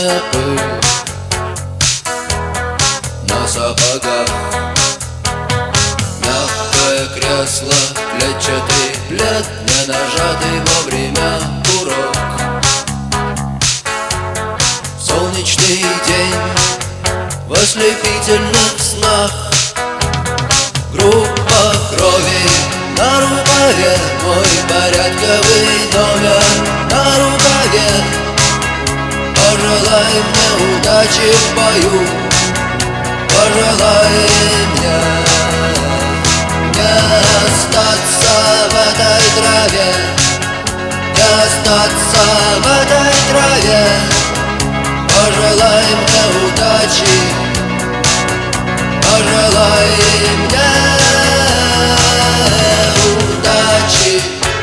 снежная пыль на сапогах. Мягкое кресло, клетчатый плед, не нажатый во время урок. Солнечный день в ослепительных снах. Группа крови на рукаве, мой порядковый номер на рукаве. Пожелай мне удачи в бою, пожелай мне не остаться в этой траве, не остаться в этой траве. Пожелай мне удачи, пожелай мне удачи.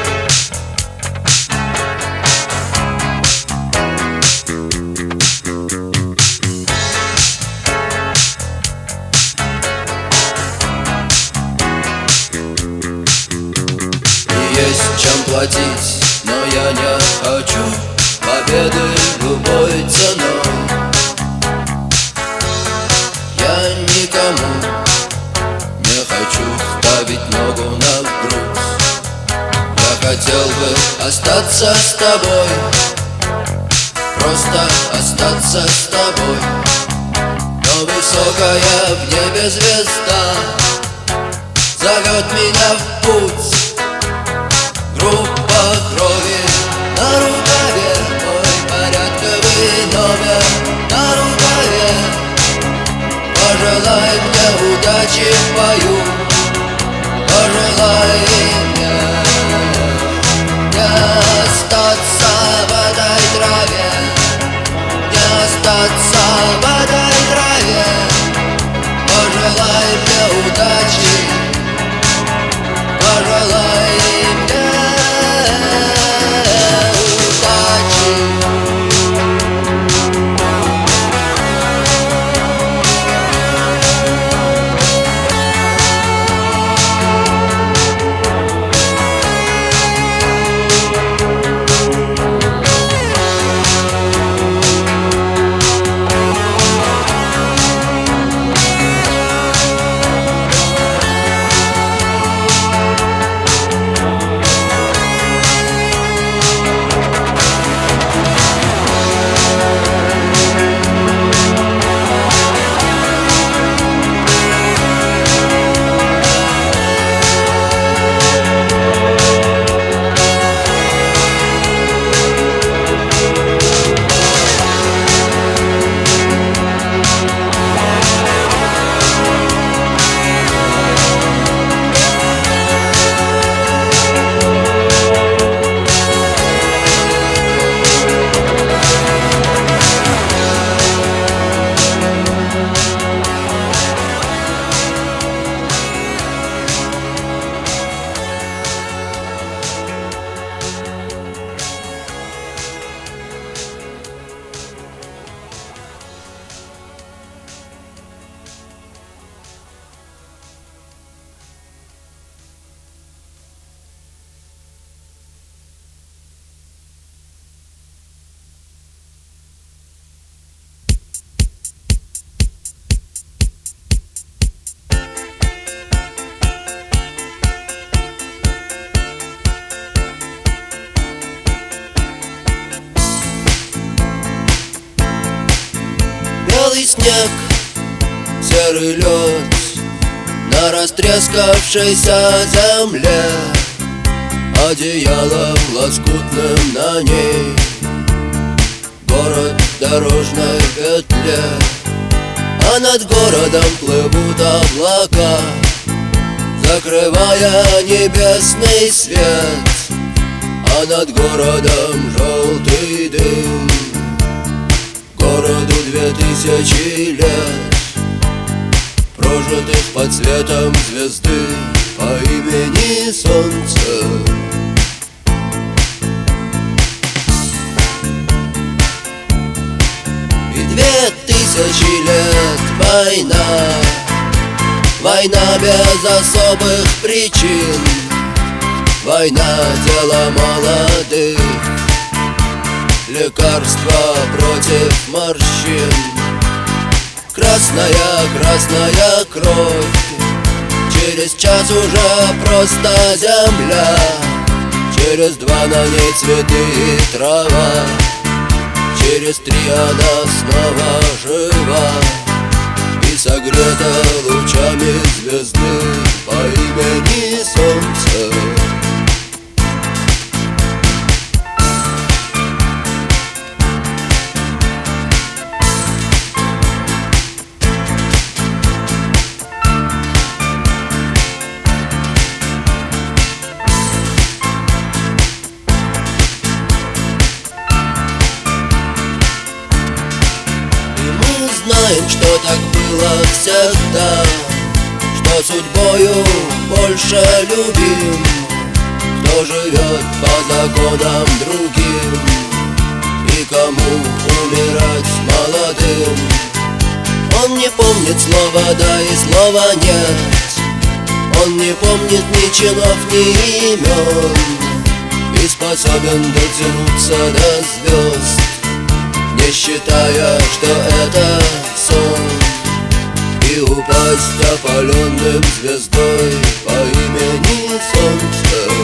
Есть чем платить, но я не хочу победы любой ценой. Я никому не хочу ставить ногу на грудь. Я хотел бы остаться с тобой, просто остаться с тобой. Но высокая в небе звезда зовет меня в путь. Группа крови на рукаве, мой порядковый номер на рукаве. Пожелай мне удачи в бою, пожелай мне не остаться в этой траве, не остаться в этой траве. Пожелай мне удачи, пожелай мне удачи. Белый снег, серый лед на растрескавшейся земле, одеялом лоскутным на ней город в дорожной петле. А над городом плывут облака, закрывая небесный свет. А над городом желтый дым, городу 2000 лет, прожитых под светом звезды по имени Солнце. И 2000 лет война, война без особых причин, война — дело молодых, лекарство против морщин. Красная, красная кровь, через час уже просто земля. Через 2 на ней цветы и трава, через 3 она снова жива и согрета лучами звезды по имени Солнце. Знаем, что так было всегда, что судьбою больше любим, кто живет по законам другим и кому умирать молодым. Он не помнит слова «да» и слова «нет», он не помнит ни чинов, ни имен и способен дотянуться до звезд, не считая, что это сон, и упасть опаленным звездой по имени Солнце.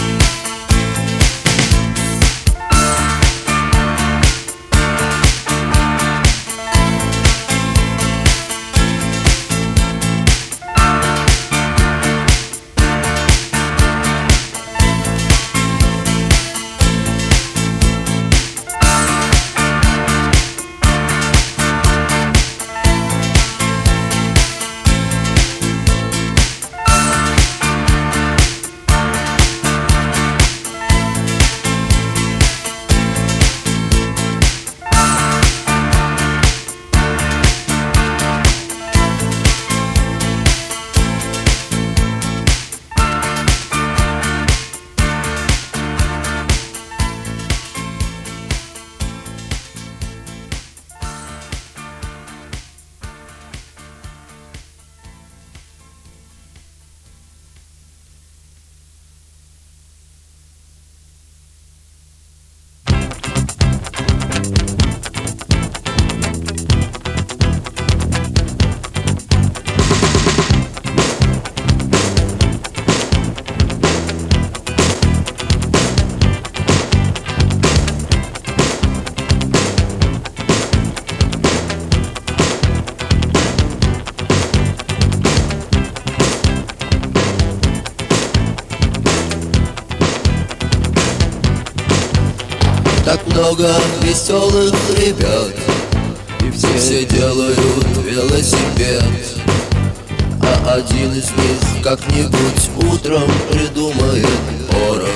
Так много веселых ребят, и все делают велосипед, а один из них как-нибудь утром придумает порох.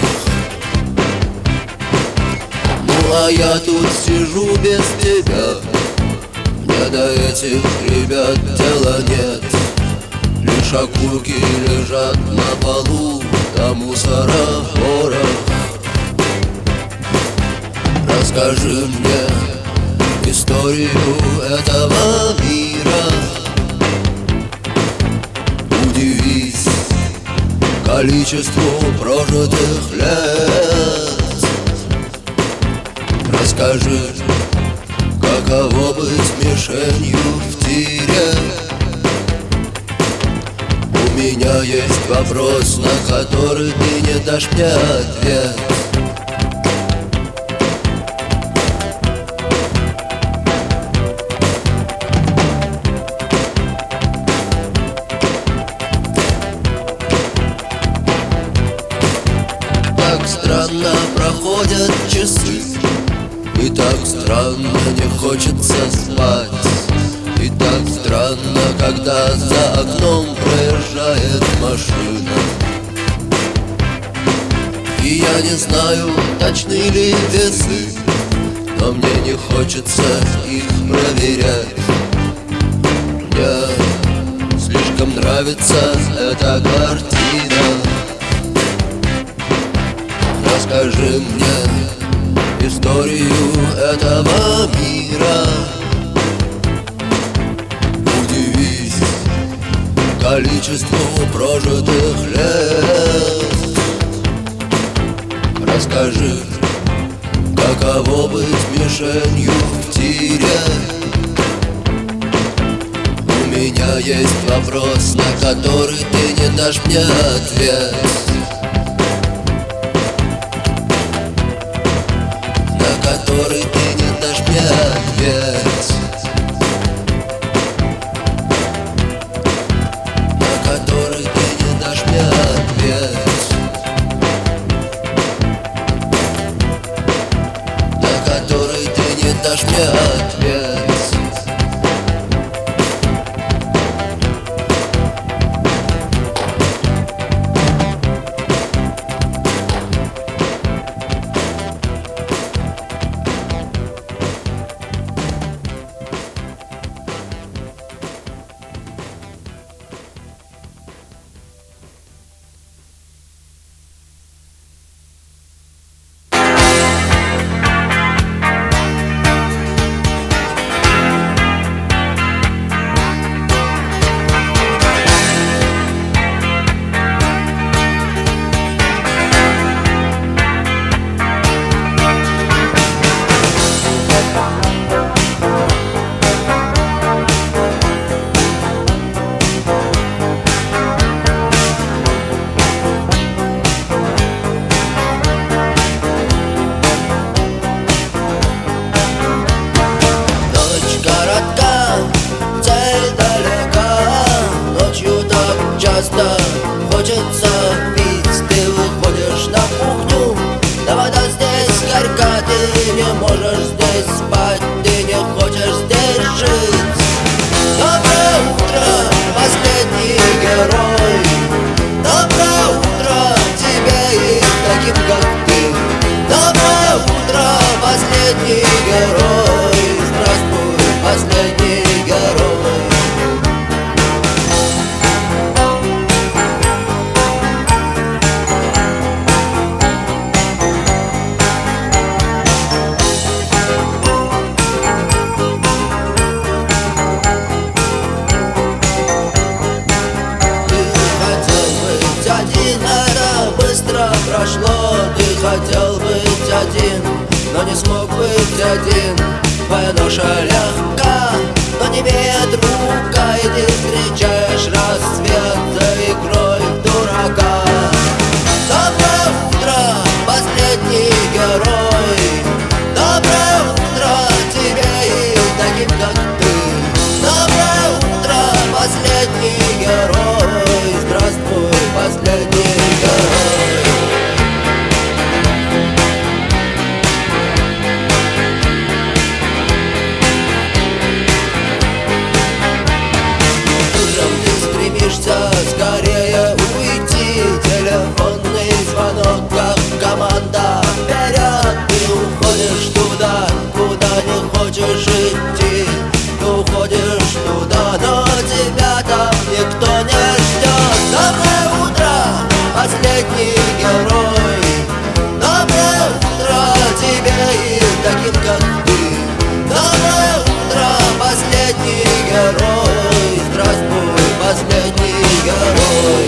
Ну а я тут сижу без тебя, мне до этих ребят дела нет. Лишь окурки лежат на полу, да мусора порох. Расскажи мне историю этого мира, удивись количеству прожитых лет. Расскажи, каково быть мишенью в тире. У меня есть вопрос, на который ты не дашь мне ответ. Странно проходят часы, и так странно не хочется спать, и так странно, когда за окном проезжает машина. И я не знаю, точны ли весы, но мне не хочется их проверять. Мне слишком нравится эта картина. Расскажи мне историю этого мира, удивись количеству прожитых лет. Расскажи, Каково быть мишенью в тире? У меня есть вопрос, на который ты не дашь мне ответ. На который ты не дашь мне ответ. На который ты не дашь мне ответ. На который ты не дашь мне ответ. Хочется пить, ты выходишь на кухню, да вода здесь горька, ты не можешь здесь спать, ты не хочешь здесь жить. Доброе утро, последний герой. Доброе утро тебе и таким, как ты. Доброе утро, последний герой. Здравствуй, последний герой. Прошло, ты хотел быть один, но не смог быть один. Твоя ноша легка, но не имеет рука, и ты встречаешь рассвет за игрой в дурака. Доброе утро, последний герой. Доброе утро тебе и таким, как ты. Доброе утро, последний герой. Здравствуй, последний герой. Скорее уйти, телефонный звонок, как команда вперед. Ты уходишь туда, куда не хочешь идти. Ты уходишь туда, но тебя там никто не ждет. Доброе утро, последний герой. Доброе утро тебе и таким, как ты. Доброе утро, последний герой. Здравствуй, последний герой.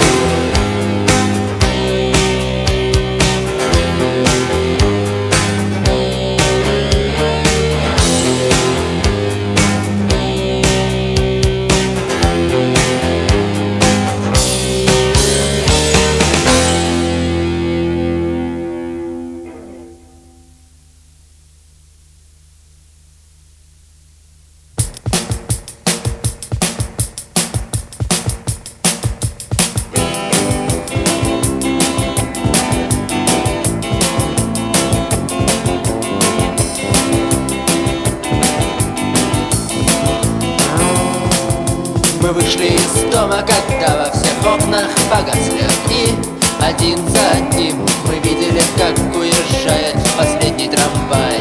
Мы вышли из дома, когда во всех окнах погасли огни. Один за одним мы видели, как уезжает последний трамвай.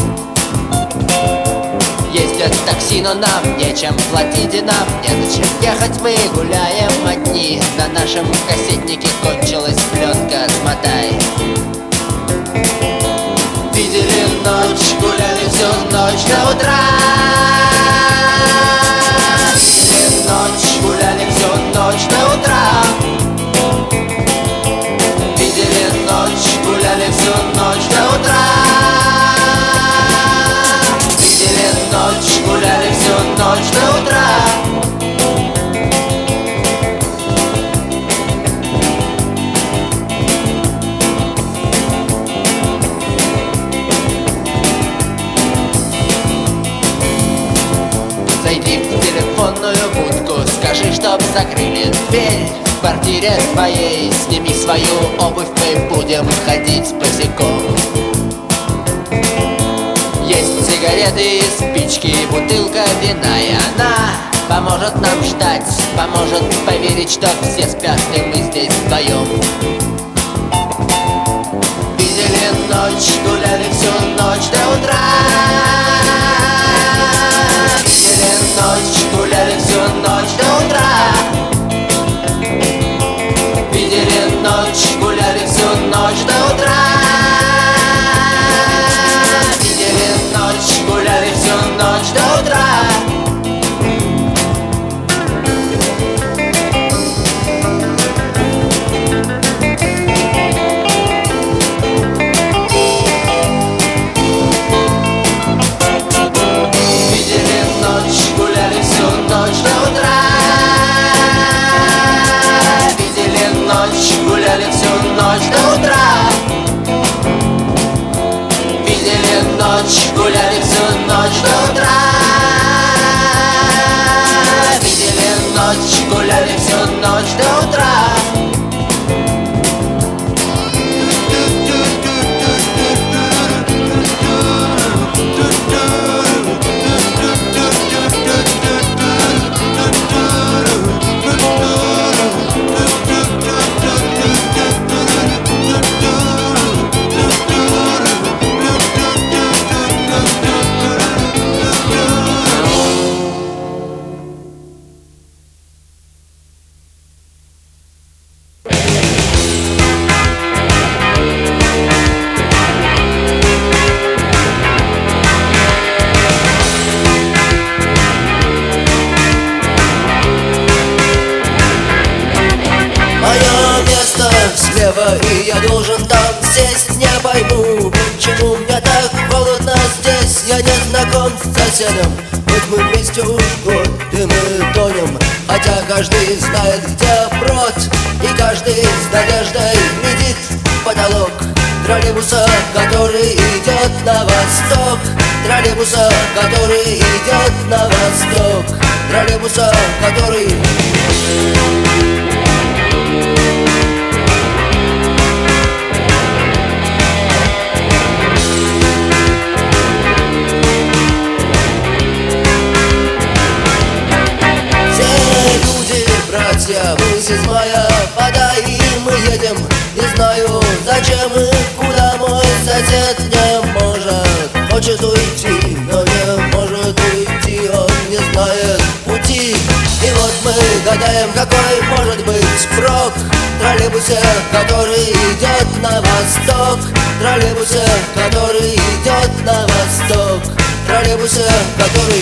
Ездят такси, но нам нечем платить и нам незачем ехать. Мы гуляем одни, на нашем кассетнике кончилась пленка «Смотай». Видели ночь, гуляли всю ночь до утра. Ночь, гуляли всю ночь до утра. Видели ночь, гуляли всю ночь до утра. в квартире твоей. Сними свою обувь, мы будем ходить босиком. Есть сигареты, спички, бутылка вина, и она поможет нам ждать, поможет поверить, что все спят, и мы здесь вдвоем. Видели ночь, гуляли всю ночь до утра. Видели ночь, гуляли всю ночь до утра. Видели ночь, гуляли всю ночь до утра. Видели ночь, гуляли всю ночь до утра. Гуляли всю ночь до утра. Видели ночь, гуляли всю ночь до утра. Видели ночь, гуляли всю ночь до утра. И я должен там сесть. Не пойму, почему мне так холодно здесь. Я не знаком с соседом, хоть мы вместе уж год, и мы тонем. Хотя каждый знает, где брод, и каждый с надеждой глядит в потолок троллейбуса, который идет на восток. Троллейбуса, который идет на восток. Троллейбуса, который... Мы седьмая вода, и мы едем. Не знаю, зачем и куда. Мой сосед не может, хочет уйти, но не может уйти. Он не знает пути. И вот мы гадаем, какой может быть прок в троллейбусе, который идет на восток. Троллейбусе, который идет на восток. Троллейбусе, который...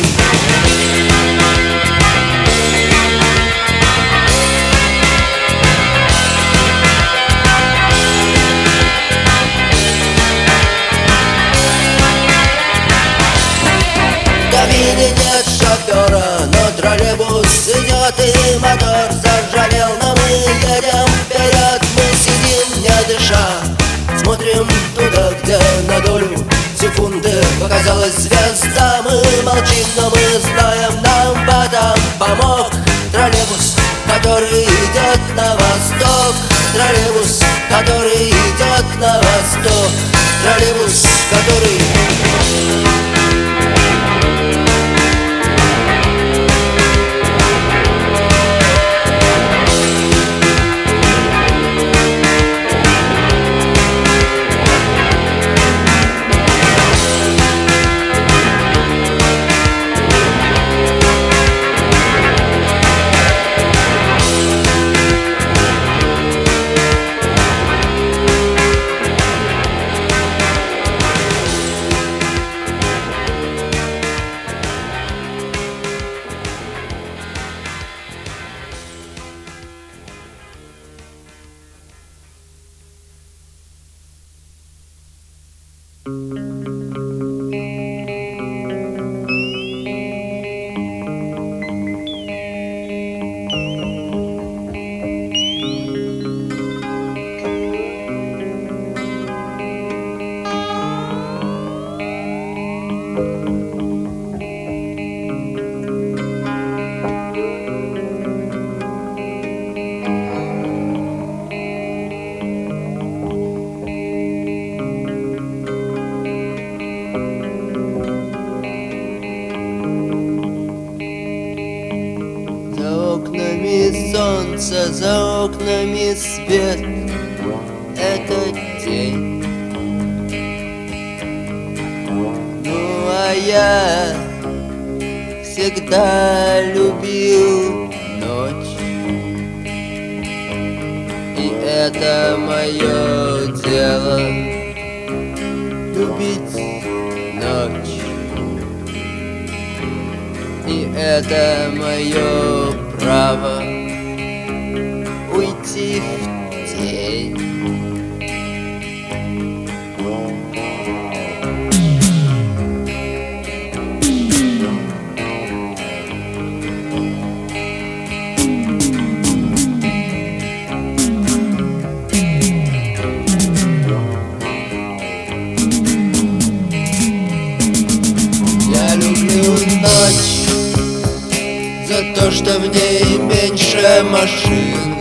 В кабине нет шофера, но троллейбус идет, и мотор заржавел. Но мы едем вперед, мы сидим не дыша, смотрим туда, где на долю секунды показалась звезда. Мы молчим, но мы знаем, нам потом помог троллейбус, который идет на восток. Троллейбус, который идет на восток. Троллейбус, который... Льется за окнами свет, это день. Ну а я всегда любил ночь, и это мое дело — любить ночь. И это мое право уйти в тень. Я люблю ночь за то, что в ней меньше машин.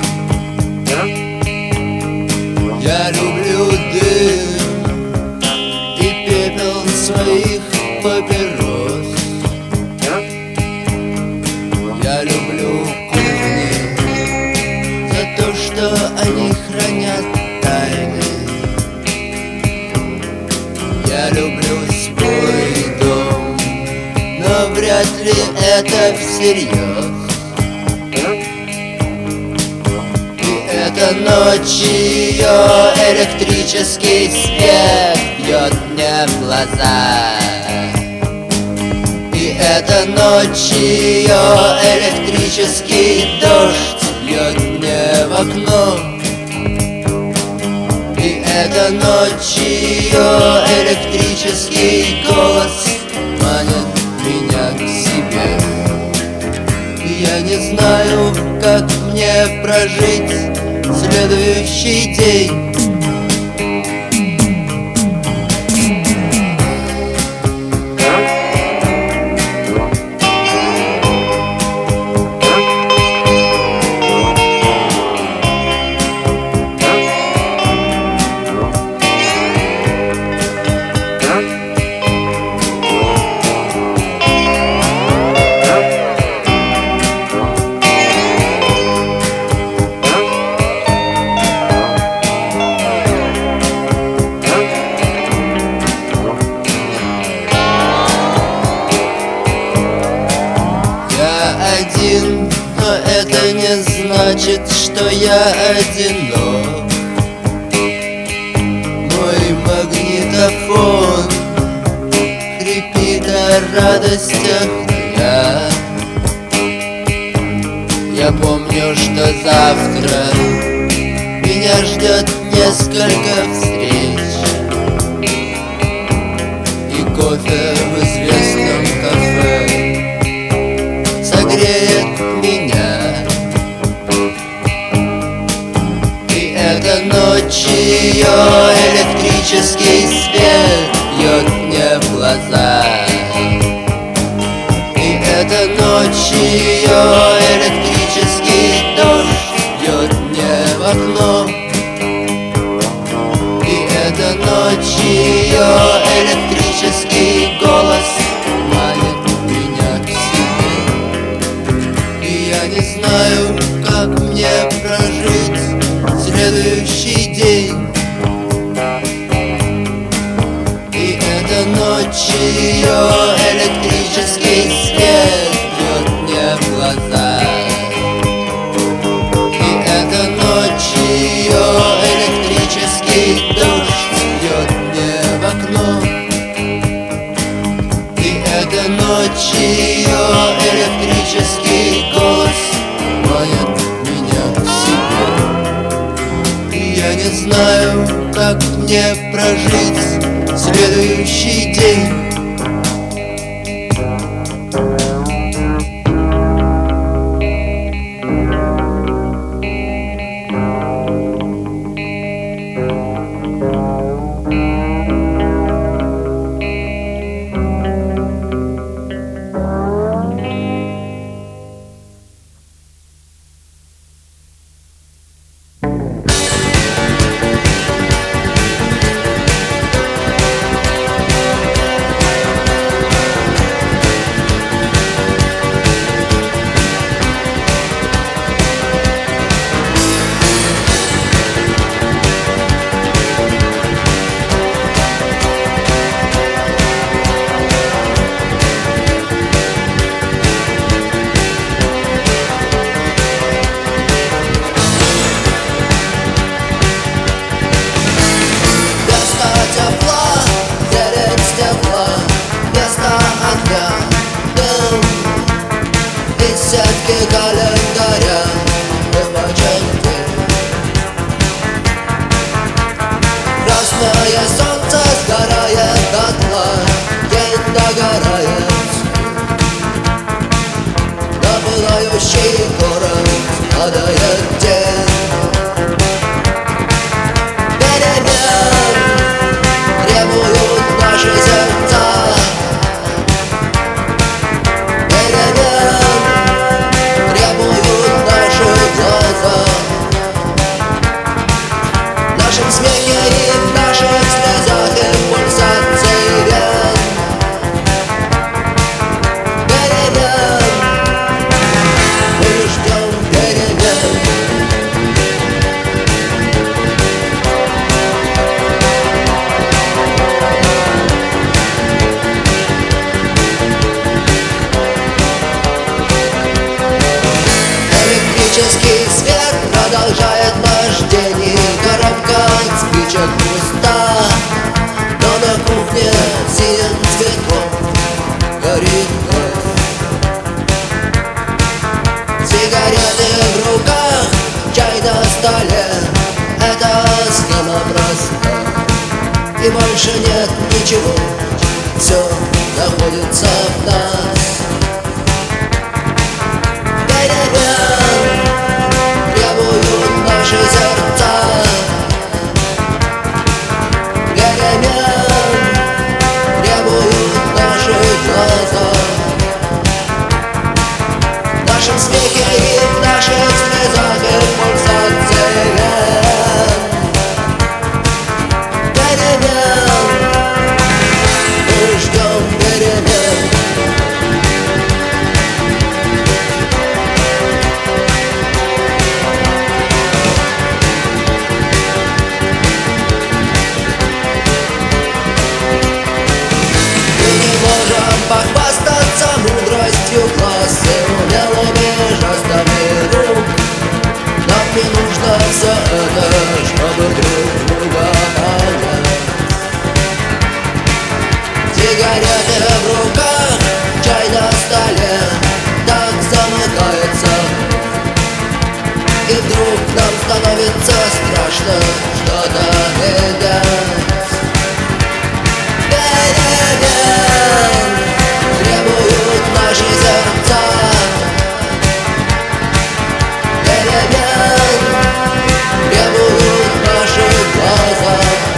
Я люблю дым и пепел своих папирос. Я люблю кухни за то, что они хранят тайны. Я люблю свой дом, но вряд ли это всерьез. И эта ночь, ее электрический свет бьет мне в глаза. И эта ночь, ее электрический дождь бьет мне в окно. И эта ночь, ее электрический голос манит меня к себе. И я не знаю, как мне прожить следующий день. Но это не значит, что я одинок. Мой магнитофон хрипит о радостях дня. Я помню, что завтра меня ждет несколько встреч и кофе в известном кафе согреет меня. И эта ночь, ее электрический свет бьет мне в глаза. И эта ночь, ее электрический дождь бьет мне в окно. И эта ночь, ее электрический голос манит меня к себе. И я не знаю, как мне прожить следующий день. И эта ночь, ее электрический свет бьет мне в глаза. И эта ночь, ее электрический дождь бьет мне в окно. И эта ночь, ее электрический голос манит меня к себе. И я не знаю, как мне прожить следующий день. Новое солнце сгорает дотла, день догорает. На пылающий город падает день. Перемен требуют наши сердца. Перемен требуют наши глаза. В нашем смехе и в наших слезах и в пульсации вен. Перемен, мы ждем перемен. Электрический свет продолжает наш день, и коробка от спичек пуста. Но на кухне синим цветком горит ночь. Сигареты в руках, чай на столе. Это схема проста, и больше нет ничего. Все находится в нас. Перемен требуют наши сердца. Перемен требуют наши глаза. В нашем смехе и в наших слезах и в пульсации вен. Перемен, мы ждем перемен. Похвастаться мудростью класса, умелыми жестами рук. Нам не нужно все это, чтобы друг друга понять. Сигареты в руках, чай на столе, так замыкается. И вдруг нам становится страшно что-то менять. Перемен требуют наши сердца. Перемен требуют наши глаза.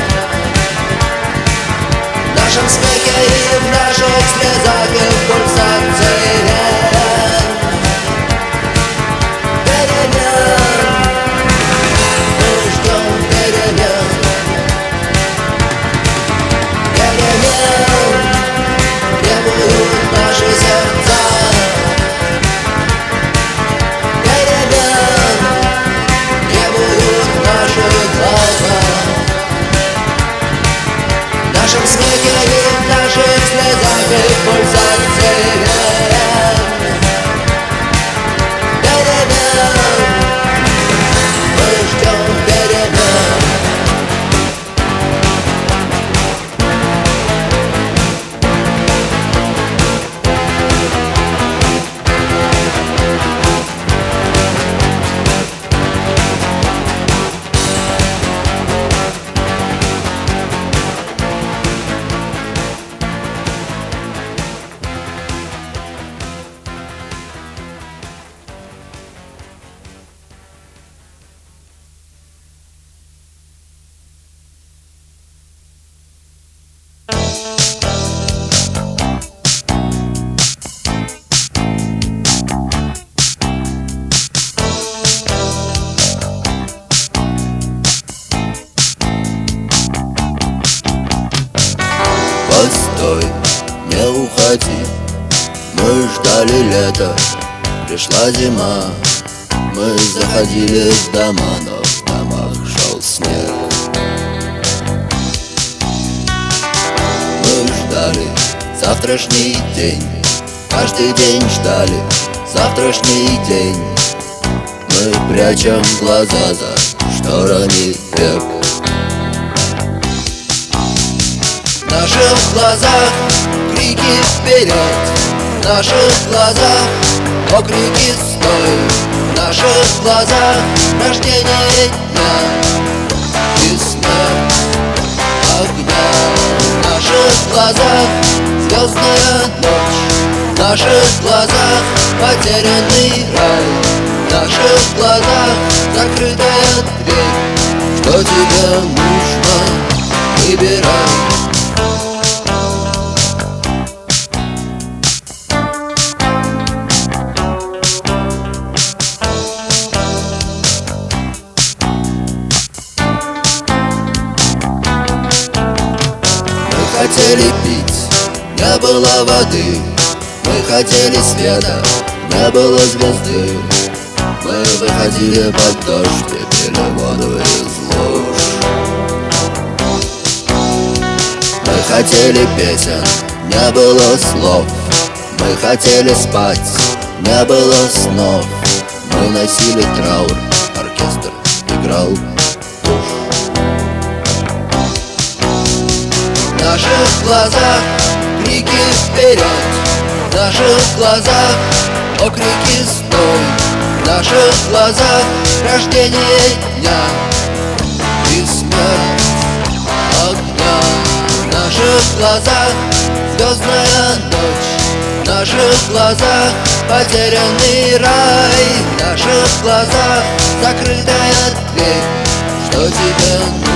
В нашем смехе и в наших слезах и в пульсации вен. Перемен, мы ждем перемен. Перемен требуют наши сердца. Перемен требуют наши глаза. В нашем смехе и в наших слезах и в пульсации вен. Перемен, мы ждем перемен. Постой, не уходи. Мы ждали лета, пришла зима. Мы заходили в дома, но в домах шел снег. Мы ждали завтрашний день, каждый день ждали завтрашний день. Мы прячем глаза за шторами век. В наших глазах крики вперед, в наших глазах окрики стой, в наших глазах рождение дня и смерть. глазах звездная ночь, в наших глазах потерянный рай, в наших глазах закрытая дверь. Что тебе нужно, выбирай. Мы хотели пить, не было воды. Мы хотели света, не было звезды. Мы выходили под дождь и пили воду из луж. Мы хотели песен, не было слов. Мы хотели спать, не было снов. Мы носили траур, оркестр играл. В наших глазах крики вперед, в наших глазах окрики стой, в наших глазах рождение дня и смерть огня. В наших глазах звездная ночь, в наших глазах потерянный рай, в наших глазах закрытая дверь. Что тебе нужно?